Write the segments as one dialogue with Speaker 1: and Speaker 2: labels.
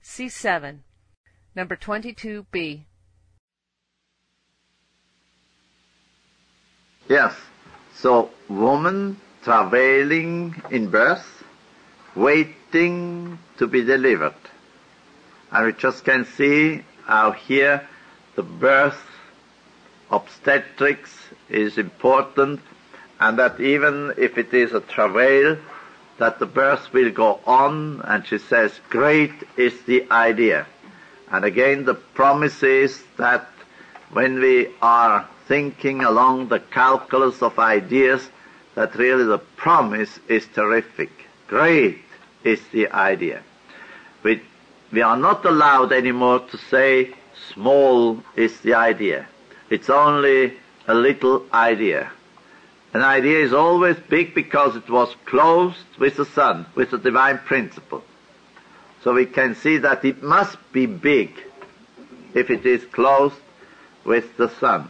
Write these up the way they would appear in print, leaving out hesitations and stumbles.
Speaker 1: C7. Number 22B.
Speaker 2: Yes. So, woman travailing in birth, waiting to be delivered. And we just can see how here the birth obstetrics is important, and that even if it is a travail, that the birth will go on, and she says, great is the idea. And again, the promise is that when we are thinking along the calculus of ideas, that really the promise is terrific. Great is the idea. We are not allowed anymore to say small is the idea. It's only a little idea. An idea is always big because it was closed with the Son, with the divine principle. So we can see that it must be big if it is closed with the Son.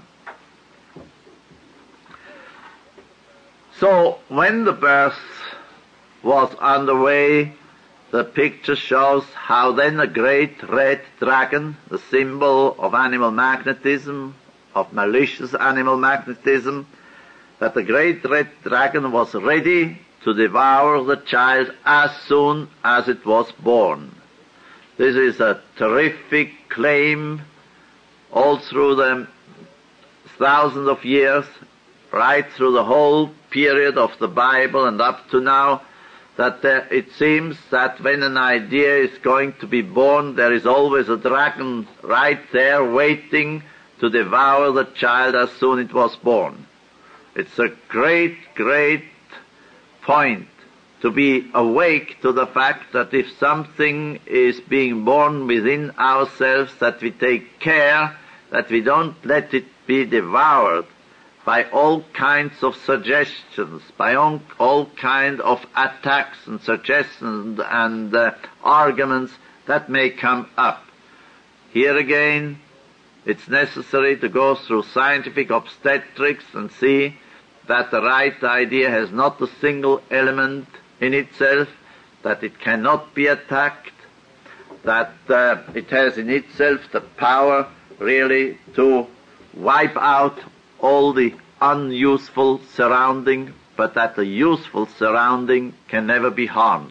Speaker 2: So when the birth was underway, the picture shows how then a great red dragon, the symbol of animal magnetism, of malicious animal magnetism, that the great red dragon was ready to devour the child as soon as it was born. This is a terrific claim all through the thousands of years, right through the whole period of the Bible and up to now, that it seems that when an idea is going to be born, there is always a dragon right there waiting to devour the child as soon as it was born. It's a great, great point to be awake to the fact that if something is being born within ourselves, that we take care that we don't let it be devoured by all kinds of suggestions, by all kinds of attacks and suggestions and arguments that may come up. Here again, it's necessary to go through scientific obstetrics and see that the right idea has not a single element in itself, that it cannot be attacked, that it has in itself the power really to wipe out all the unuseful surrounding, but that the useful surrounding can never be harmed.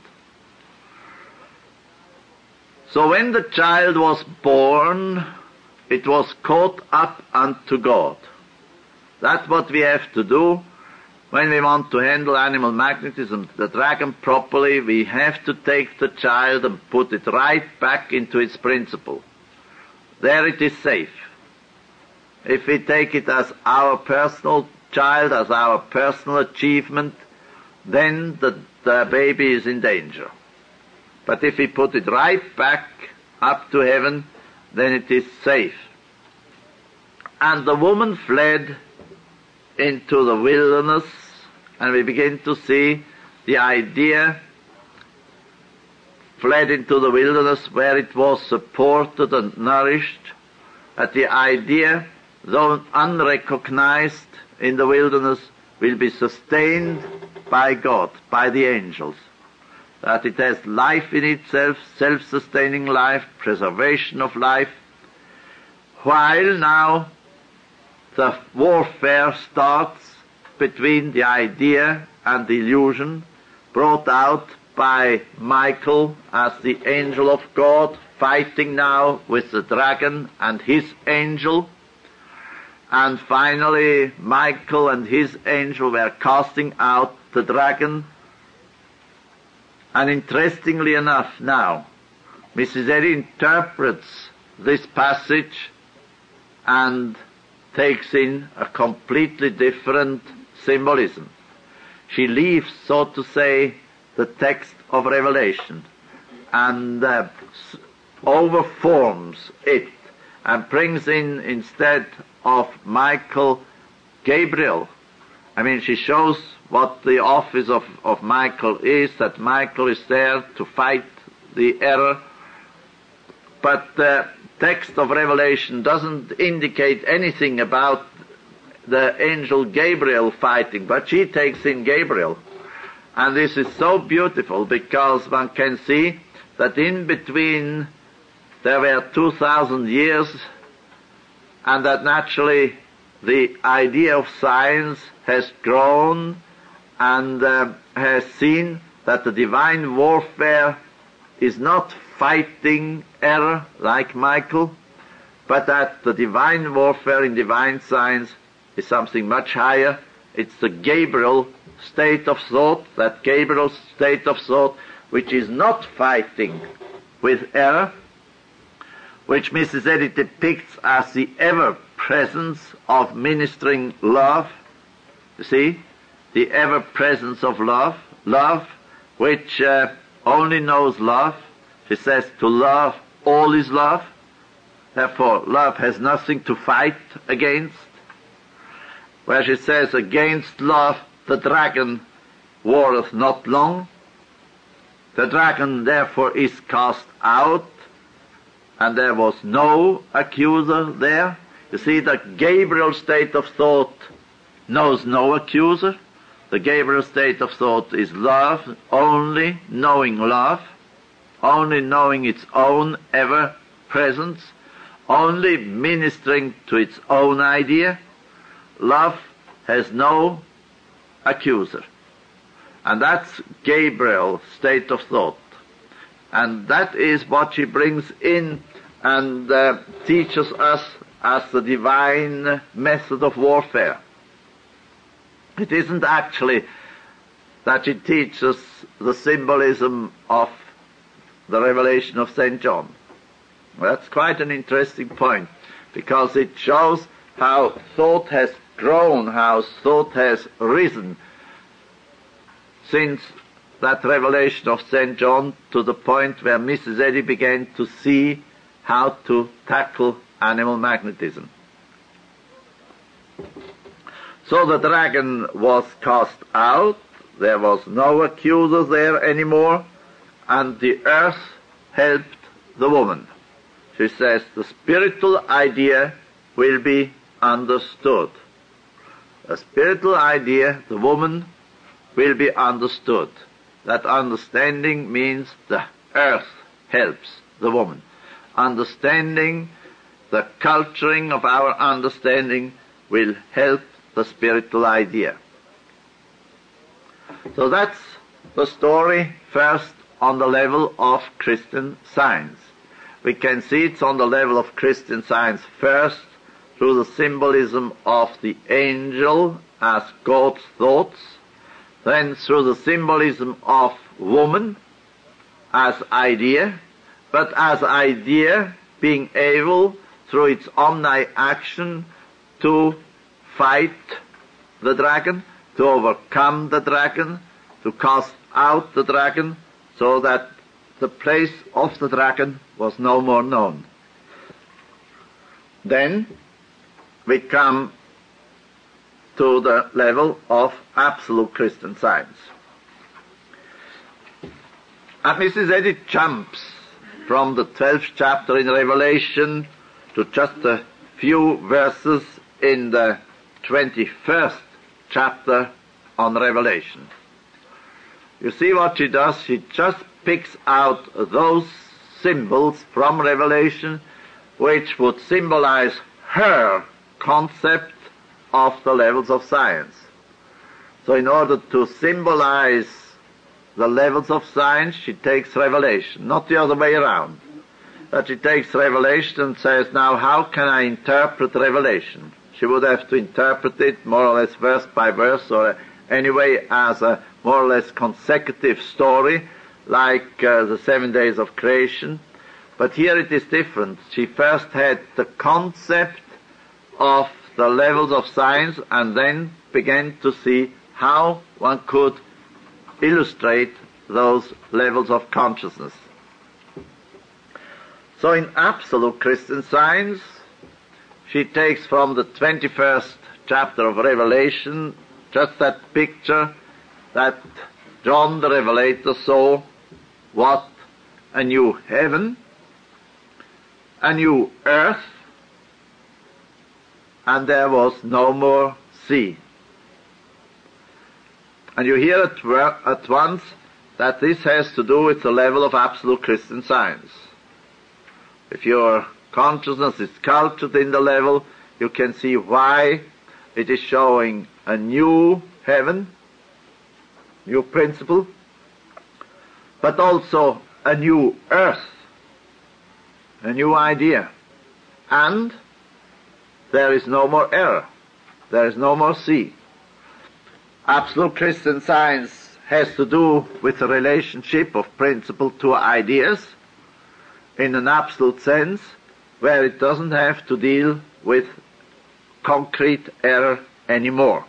Speaker 2: So when the child was born, it was caught up unto God. That's what we have to do when we want to handle animal magnetism, the dragon, properly. We have to take the child and put it right back into its principle. There it is safe. If we take it as our personal child, as our personal achievement, then the baby is in danger. But if we put it right back up to heaven, then it is safe. And the woman fled into the wilderness, and we begin to see the idea fled into the wilderness where it was supported and nourished, that the idea, though unrecognized in the wilderness, will be sustained by God, by the angels, that it has life in itself, self-sustaining life, preservation of life, while now the warfare starts between the idea and the illusion, brought out by Michael as the angel of God, fighting now with the dragon and his angel. And finally, Michael and his angel were casting out the dragon. And interestingly enough now, Mrs. Eddy interprets this passage and takes in a completely different symbolism. She leaves, so to say, the text of Revelation and overforms it and brings in, instead of Michael, Gabriel. I mean, she shows what the office of Michael is, that Michael is there to fight the error. But the text of Revelation doesn't indicate anything about the angel Gabriel fighting, but she takes in Gabriel. And this is so beautiful because one can see that in between there were 2,000 years, and that naturally the idea of science has grown and has seen that the divine warfare is not fighting error like Michael, but that the divine warfare in divine science is something much higher. It's the Gabriel state of thought, that Gabriel state of thought which is not fighting with error, which Mrs. Eddy depicts as the ever-presence of ministering love. You see? The ever-presence of love. Love which only knows love. She says to love, all is love. Therefore, love has nothing to fight against. Where she says, against love the dragon warreth not long. The dragon therefore is cast out, and there was no accuser there. You see, the Gabriel state of thought knows no accuser. The Gabriel state of thought is love, only knowing love, only knowing its own ever-presence, only ministering to its own idea. Love has no accuser. And that's Gabriel's state of thought. And that is what she brings in and teaches us as the divine method of warfare. It isn't actually that she teaches the symbolism of the revelation of St. John. That's quite an interesting point, because it shows how thought has grown, how thought has risen since that revelation of St. John, to the point where Mrs. Eddy began to see how to tackle animal magnetism. So the dragon was cast out, there was no accuser there anymore, and the earth helped the woman. She says the spiritual idea will be understood. The spiritual idea, the woman, will be understood. That understanding means the earth helps the woman. Understanding, the culturing of our understanding will help the spiritual idea. So that's the story first on the level of Christian Science. We can see it's on the level of Christian Science first through the symbolism of the angel as God's thoughts, then through the symbolism of woman as idea, but as idea being able through its omni-action to fight the dragon, to overcome the dragon, to cast out the dragon, so that the place of the dragon was no more known. Then we come to the level of absolute Christian Science. And Mrs. Eddy jumps from the 12th chapter in Revelation to just a few verses in the 21st chapter on Revelation. You see what she does? She just picks out those symbols from Revelation which would symbolize her concept of the levels of science. So in order to symbolize the levels of science, she takes Revelation, not the other way around. But she takes Revelation and says, now how can I interpret Revelation? She would have to interpret it more or less verse by verse, or anyway as a more or less consecutive story, like the 7 days of creation. But here it is different. She first had the concept of the levels of science and then began to see how one could illustrate those levels of consciousness. So in absolute Christian Science, she takes from the 21st chapter of Revelation just that picture that John the Revelator saw, what a new heaven, a new earth, and there was no more sea. And you hear at once that this has to do with the level of absolute Christian Science. if your consciousness is cultured in the level, you can see why it is showing a new heaven, new principle, but also a new earth, a new idea. And there is no more error. There is no more sea. Absolute Christian Science has to do with the relationship of principle to ideas in an absolute sense, where it doesn't have to deal with concrete error anymore.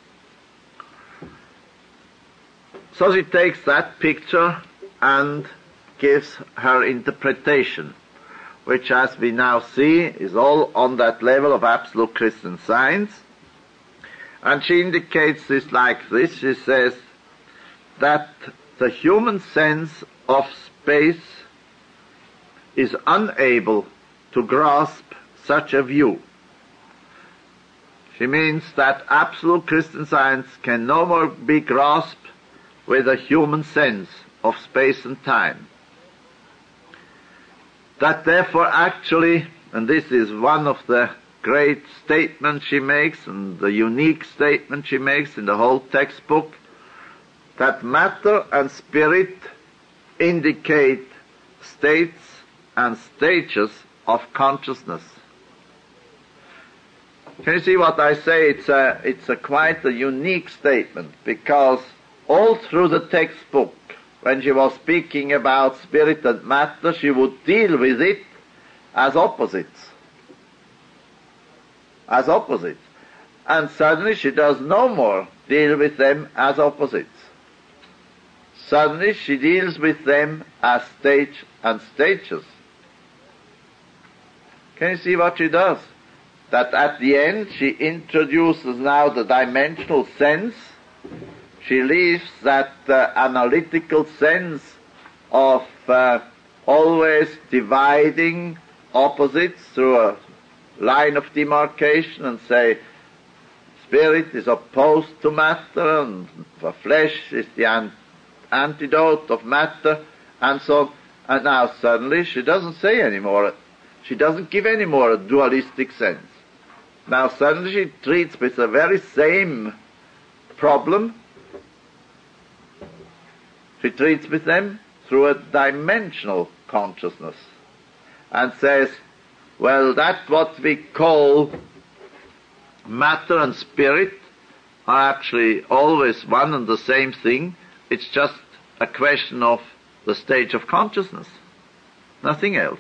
Speaker 2: So she takes that picture and gives her interpretation, which, as we now see, is all on that level of absolute Christian Science. And she indicates this like this. She says that the human sense of space is unable to grasp such a view. She means that absolute Christian Science can no more be grasped with a human sense of space and time. That therefore actually, and this is one of the great statements she makes and the unique statement she makes in the whole textbook, that matter and spirit indicate states and stages of consciousness. Can you see what I say? It's a quite a unique statement, because all through the textbook, when she was speaking about spirit and matter, she would deal with it as opposites. As opposites. And suddenly she does no more deal with them as opposites. Suddenly she deals with them as stage and stages. Can you see what she does? That at the end she introduces now the dimensional sense. She leaves that analytical sense of always dividing opposites through a line of demarcation and say spirit is opposed to matter and the flesh is the antidote of matter and so on. And now suddenly she doesn't say anymore. She doesn't give any more a dualistic sense. Now suddenly she treats with the very same problem. She treats with them through a dimensional consciousness and says, well, that's what we call matter and spirit are actually always one and the same thing. It's just a question of the stage of consciousness, nothing else.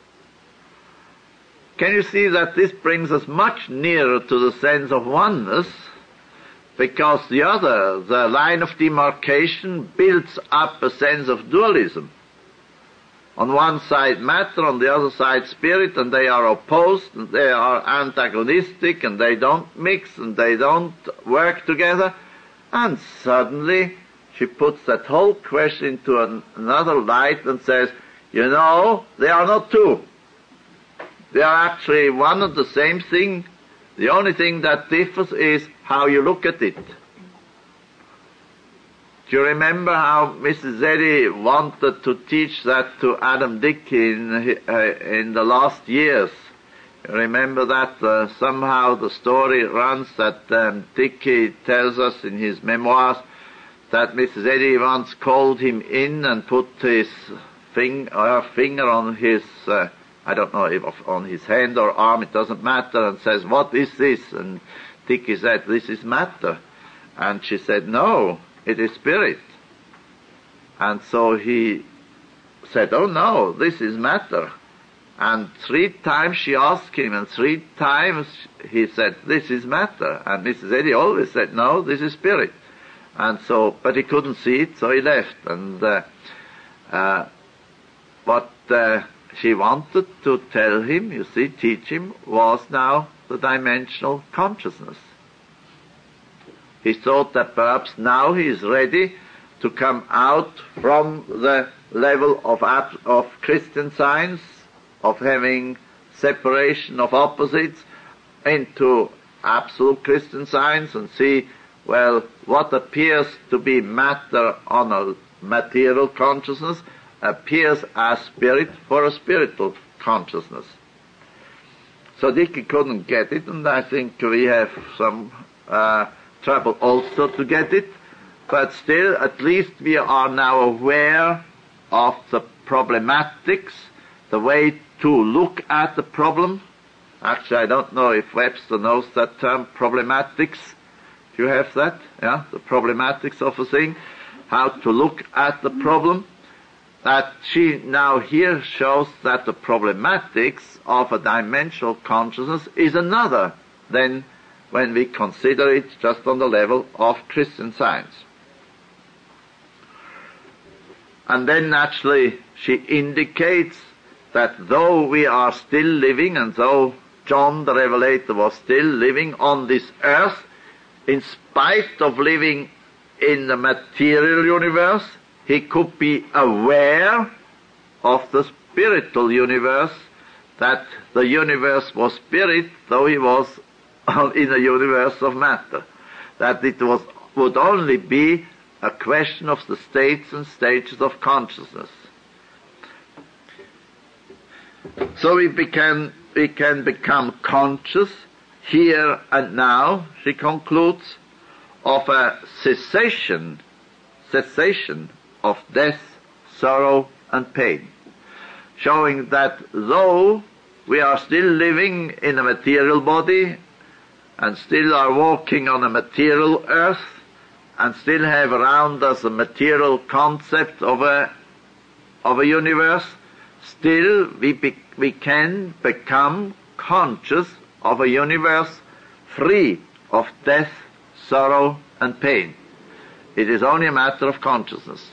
Speaker 2: Can you see that this brings us much nearer to the sense of oneness? Because the line of demarcation builds up a sense of dualism. On one side matter, on the other side spirit, and they are opposed, and they are antagonistic, and they don't mix, and they don't work together. And suddenly she puts that whole question into another light and says, you know, they are not two. They are actually one and the same thing. The only thing that differs is how you look at it. Do you remember how Mrs. Eddy wanted to teach that to Adam Dickey in the last years? You remember that somehow the story runs that Dickey tells us in his memoirs that Mrs. Eddy once called him in and put his finger on his I don't know if on his hand or arm, it doesn't matter, and says, what is this? And Dickey said, this is matter. And she said, no, it is spirit. And so he said, oh no, this is matter. And 3 times she asked him, and 3 times he said, this is matter. And Mrs. Eddy always said, no, this is spirit. And so, but he couldn't see it, so he left. And what she wanted to tell him, you see, teach him, was now the dimensional consciousness. He thought that perhaps now he is ready to come out from the level of Christian Science, of having separation of opposites, into absolute Christian Science and see, well, what appears to be matter on a material consciousness appears as spirit for a spiritual consciousness. So Dickey couldn't get it, and I think we have some trouble also to get it. But still, at least we are now aware of the problematics, the way to look at the problem. Actually, I don't know if Webster knows that term, problematics. Do you have that? Yeah, the problematics of a thing, how to look at the problem. That she now here shows that the problematics of a dimensional consciousness is another than when we consider it just on the level of Christian Science. And then naturally she indicates that though we are still living, and though John the Revelator was still living on this earth, in spite of living in the material universe, he could be aware of the spiritual universe, that the universe was spirit, though he was in a universe of matter. That it would only be a question of the states and stages of consciousness. So we can become conscious here and now, she concludes, of a cessation of death, sorrow and pain, showing that though we are still living in a material body and still are walking on a material earth and still have around us a material concept of a universe, still we can become conscious of a universe free of death, sorrow and pain. It is only a matter of consciousness.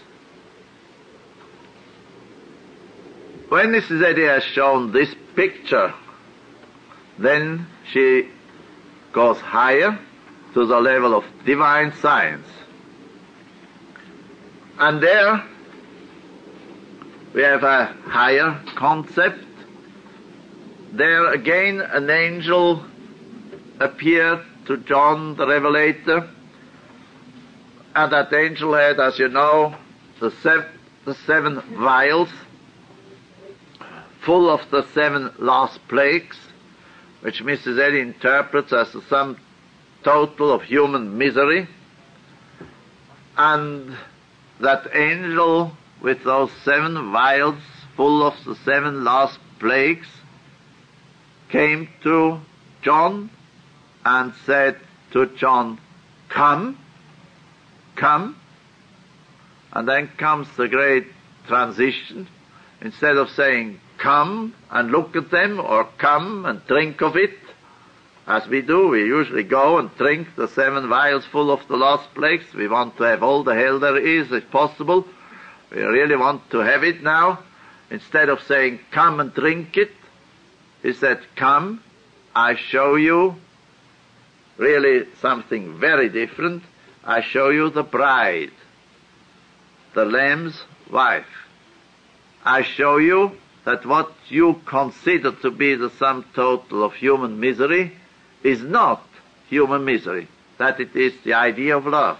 Speaker 2: When Mrs. Eddy has shown this picture, then she goes higher to the level of divine science. And there we have a higher concept. There again an angel appeared to John the Revelator, and that angel had, as you know, the seven vials full of the 7 last plagues, which Mrs. Eddy interprets as the sum total of human misery. And that angel with those 7 vials full of the 7 last plagues came to John and said to John, "Come, come." And then comes the great transition. Instead of saying, "Come and look at them," or "Come and drink of it," as we do, we usually go and drink the 7 vials full of the last plagues. We want to have all the hell there is, if possible. We really want to have it now. Instead of saying, "Come and drink it," he said, "Come, I show you really something very different. I show you the bride, the Lamb's wife. I show you that what you consider to be the sum total of human misery is not human misery, that it is the idea of love."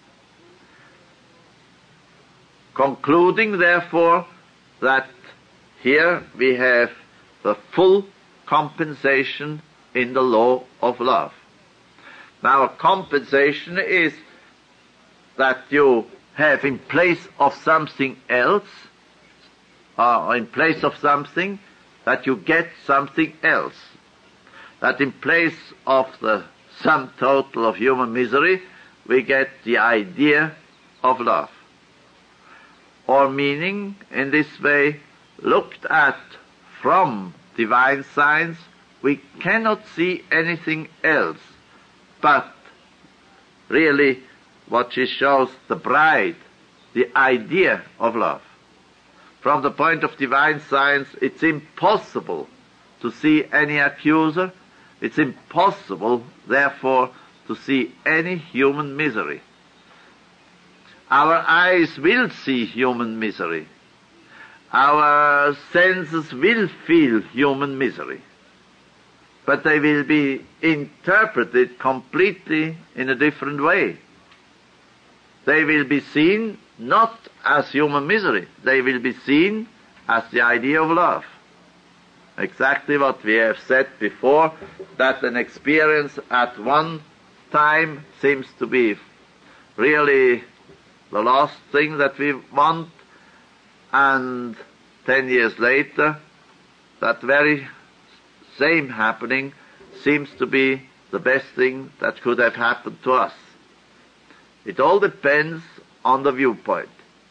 Speaker 2: Concluding, therefore, that here we have the full compensation in the law of love. Now, a compensation is that you have in place of something else, or in place of something, that you get something else. That in place of the sum total of human misery, we get the idea of love. Or meaning, in this way, looked at from divine science, we cannot see anything else but really what she shows, the bride, the idea of love. From the point of divine science, it's impossible to see any accuser. It's impossible, therefore, to see any human misery. Our eyes will see human misery. Our senses will feel human misery. But they will be interpreted completely in a different way. They will be seen not as human misery. They will be seen as the idea of love. exactly what we have said before, that an experience at one time seems to be really the last thing that we want, and 10 years later, that very same happening seems to be the best thing that could have happened to us. It all depends on the viewpoint.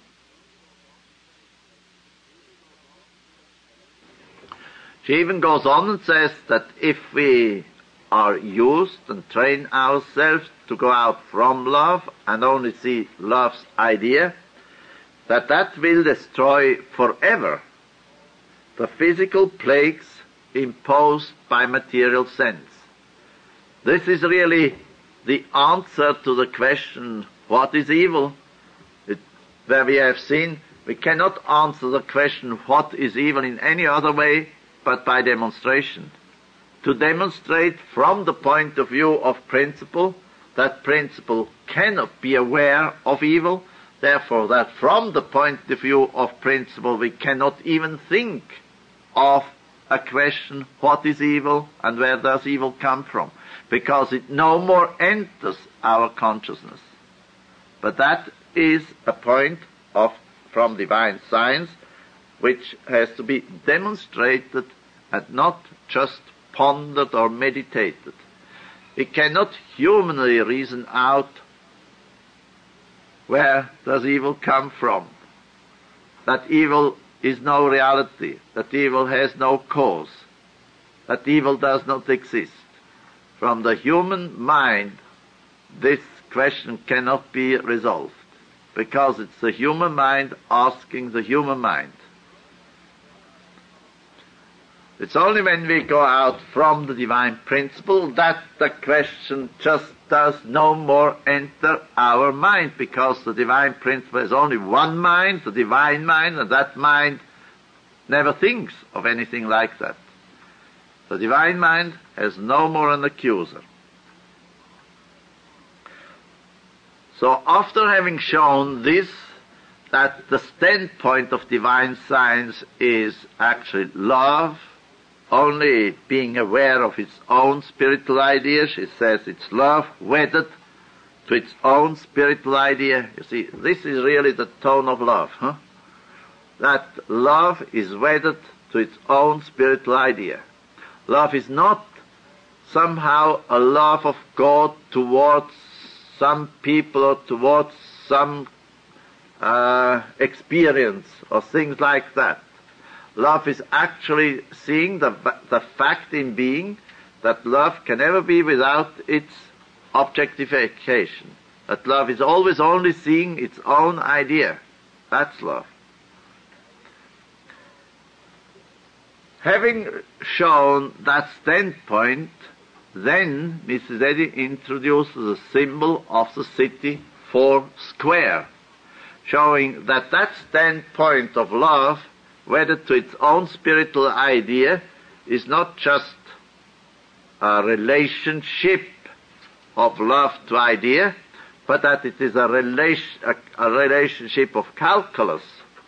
Speaker 2: She even goes on and says that if we are used and train ourselves to go out from love and only see love's idea, that will destroy forever the physical plagues imposed by material sense. This is really the answer to the question, what is evil? Where we have seen we cannot answer the question, what is evil, in any other way but by demonstration. To demonstrate from the point of view of principle, that principle cannot be aware of evil, therefore that from the point of view of principle we cannot even think of a question, what is evil and where does evil come from? Because it no more enters our consciousness. But that is a point from divine science which has to be demonstrated and not just pondered or meditated. We cannot humanly reason out where does evil come from, that evil is no reality, that evil has no cause, that evil does not exist. From the human mind, this question cannot be resolved, because it's the human mind asking the human mind. It's only when we go out from the divine principle that the question just does no more enter our mind, because the divine principle has only one mind, the divine mind, and that mind never thinks of anything like that. The divine mind has no more an accuser. So after having shown this, that the standpoint of divine science is actually love, only being aware of its own spiritual idea, she says it's love wedded to its own spiritual idea. You see, this is really the tone of love, that love is wedded to its own spiritual idea. Love is not somehow a love of God towards some people or towards some experience or things like that. Love is actually seeing the fact in being that love can never be without its objectification. That love is always only seeing its own idea. That's love. Having shown that standpoint, then Mrs. Eddy introduces the symbol of the city 4 square, showing that that standpoint of love, wedded to its own spiritual idea, is not just a relationship of love to idea, but that it is a relationship of calculus.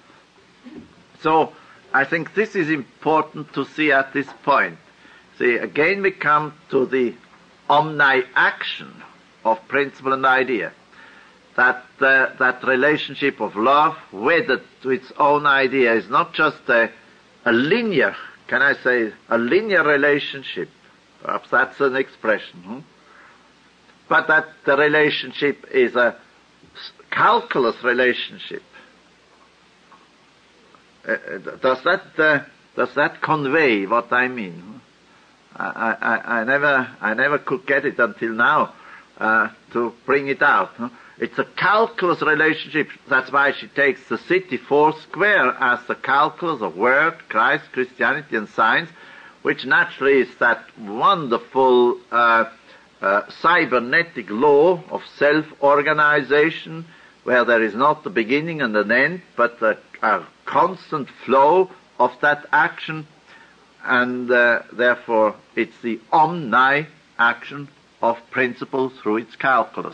Speaker 2: So I think this is important to see at this point. See, again we come to the omni-action of principle and idea. That relationship of love wedded to its own idea is not just a linear, can I say, a linear relationship. Perhaps that's an expression. But that the relationship is a calculus relationship. Does that convey what I mean? I never could get it until now to bring it out. It's a calculus relationship. That's why she takes the city 4 square as the calculus of Word, Christ, Christianity, and science, which naturally is that wonderful cybernetic law of self-organization, where there is not the beginning and an end, but a constant flow of that action, and therefore it's the omni-action of principle through its calculus.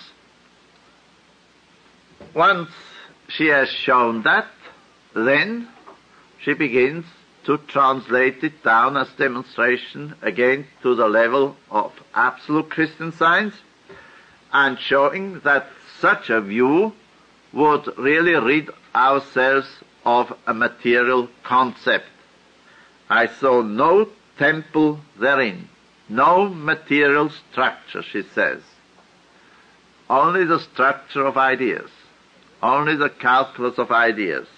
Speaker 2: Once she has shown that, then she begins to translate it down as demonstration again to the level of absolute Christian Science, and showing that such a view would really rid ourselves of a material concept. I saw no temple therein, no material structure, she says. Only the structure of ideas, only the calculus of ideas.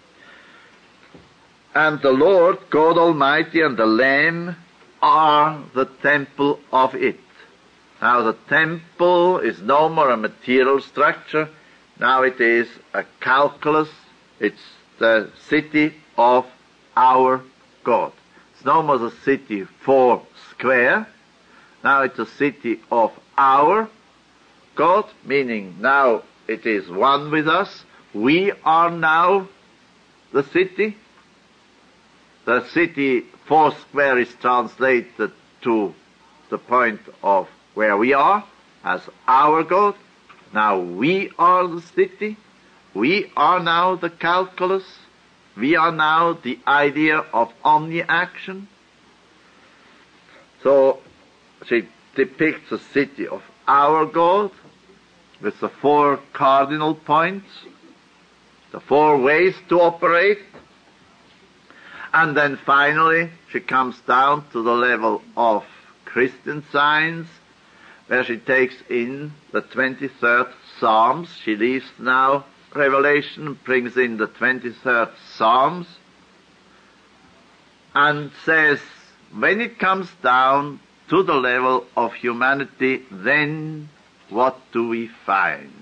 Speaker 2: And the Lord God Almighty and the Lamb are the temple of it. Now the temple is no more a material structure, now it is a calculus, it's the city of our God. It's no more the city 4 square, now it's a city of our God, meaning now it is one with us. We are now the city. The city 4 square is translated to the point of where we are as our God. Now we are the city. We are now the calculus. We are now the idea of omni-action. So she depicts the city of our God with the 4 cardinal points, the 4 ways to operate. And then finally she comes down to the level of Christian Science, where she takes in the 23rd Psalms. She leaves now Revelation, brings in the 23rd Psalms, and says, when it comes down to the level of humanity, then what do we find?